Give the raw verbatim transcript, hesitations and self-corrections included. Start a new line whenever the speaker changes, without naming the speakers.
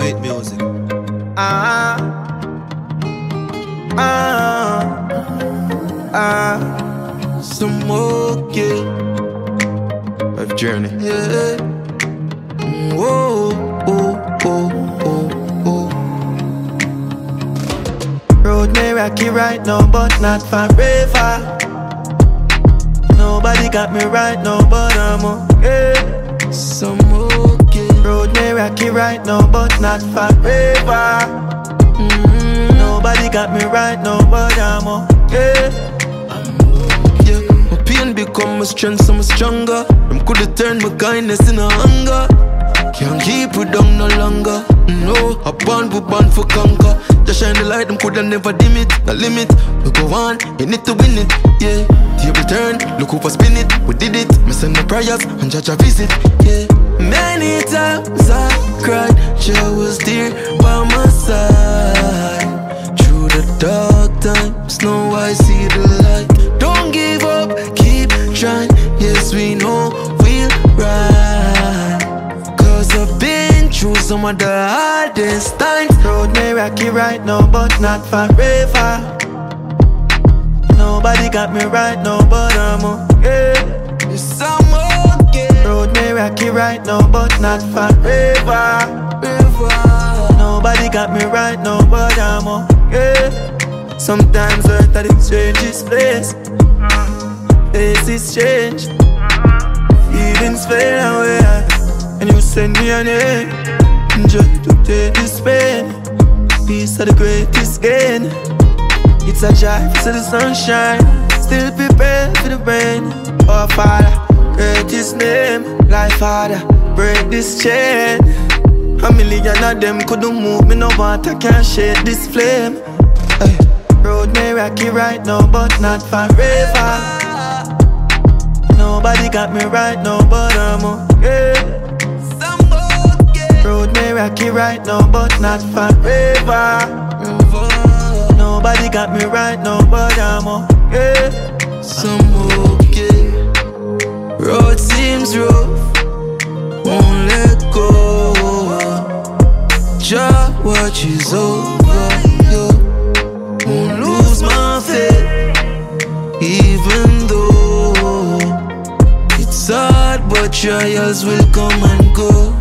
Sweet music.
Ah, ah, ah. Some more, yeah.
Life journey.
Yeah. Whoa, oh, oh, oh, oh. Road may rocky right now, but not forever. Nobody got me right now, but I'm okay. Some okay. Road may rocky right now, but not forever. Mm-hmm. Nobody got me right now, but I'm okay. Yeah, my pain become my strength, so I'm stronger. Them coulda turned my kindness into hunger. Can't keep it down no longer. No, I born, we born for conquer. Just shine the light, them coulda never dim it. No limit, we go on, you need to win it. Yeah, table turn, look who for spin it. We did it, me send my prayers and judge a visit. Yeah, many times I cried, Jah was there by my side. Through the dark times, now I see the light. Don't give up, keep trying. Yes, we know we'll rise. Cause I've been through some of the hardest times. Road may rocky right now, but not forever. Nobody got me right now, but I'm okay. Yes, I'm okay. Road may rocky right now, but not forever. Nobody got me right now, but I'm okay. Sometimes earth at the strangest place. Faces change, feelings fade away. And you send me an angel to take this pain. Peace are the greatest gain. It's a joy to see the sunshine. Still prepared for the rain. Oh Father, great His name. Like Father, break this chain. A million of them couldn't move me, no water can't shake this flame. Ay. Road may rocky right now, but not forever. Nobody got me right now, but I'm okay. Road may rocky right now, but not forever. Nobody got me right now, but I'm okay. Some okay. Road seems rough, won't let go. Jah watches over you. Won't lose my faith, even though it's hard, but trials will come and go.